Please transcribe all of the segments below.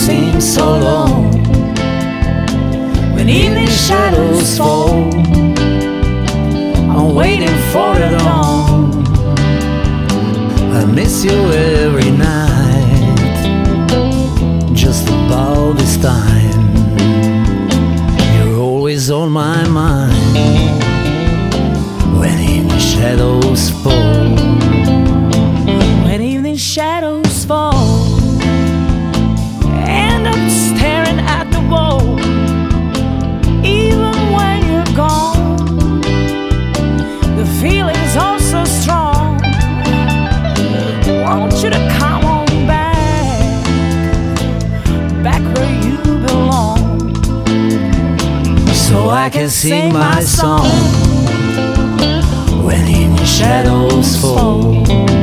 seems so long. When evening shadows fall, I'm waiting for the dawn. I miss you every night, just about this time. You're always on my mind when evening shadows fall. When evening shadows fall, end up staring at the wall. Even when you're gone, the feeling's all so strong. Want you to come on back, back where you belong, so I can sing my song when evening shadows fall.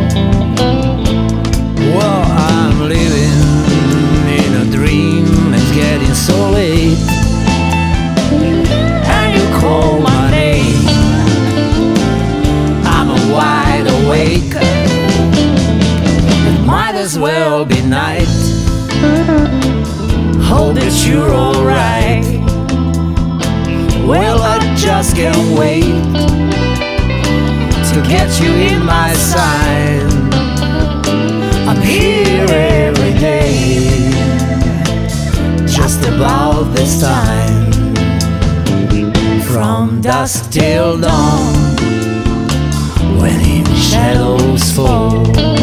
Well, I'm living in a dream, it's getting so late, and you call my name. I'm wide awake, it might as well be night. Hope that you're alright. Well, I just can't wait to get you in my sight. I'm here every day, just about this time. From dusk till dawn, when evening shadows fall.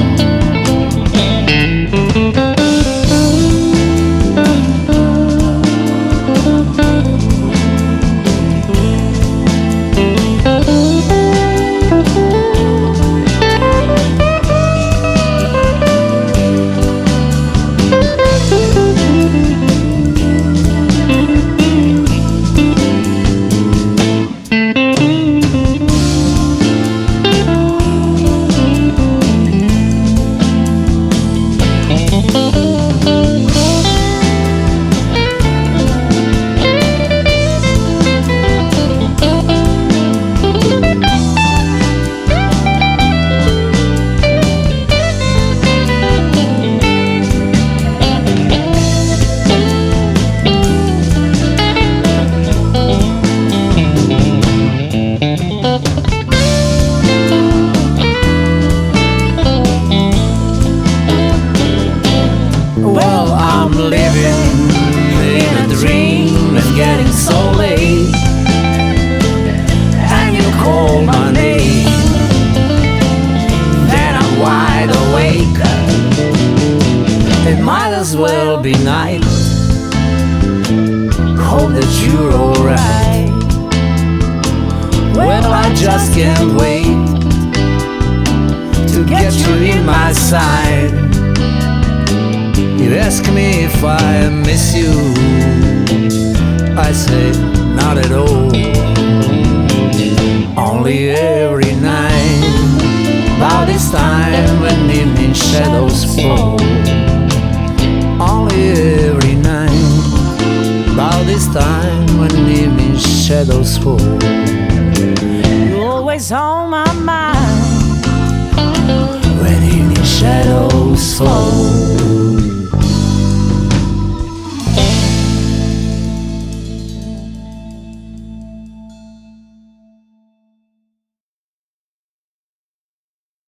Well, I'm living in a dream, it's getting so late, and you call my name. Then I'm wide awake, it might as well be night. Hope that you're alright. Well, I just can't wait to get you in my sight. You ask me if I miss you, I say not at all. Only every night, about this time when evening shadows fall. Only every night, about this time when evening shadows fall. you're always on my mind When evening shadows fall.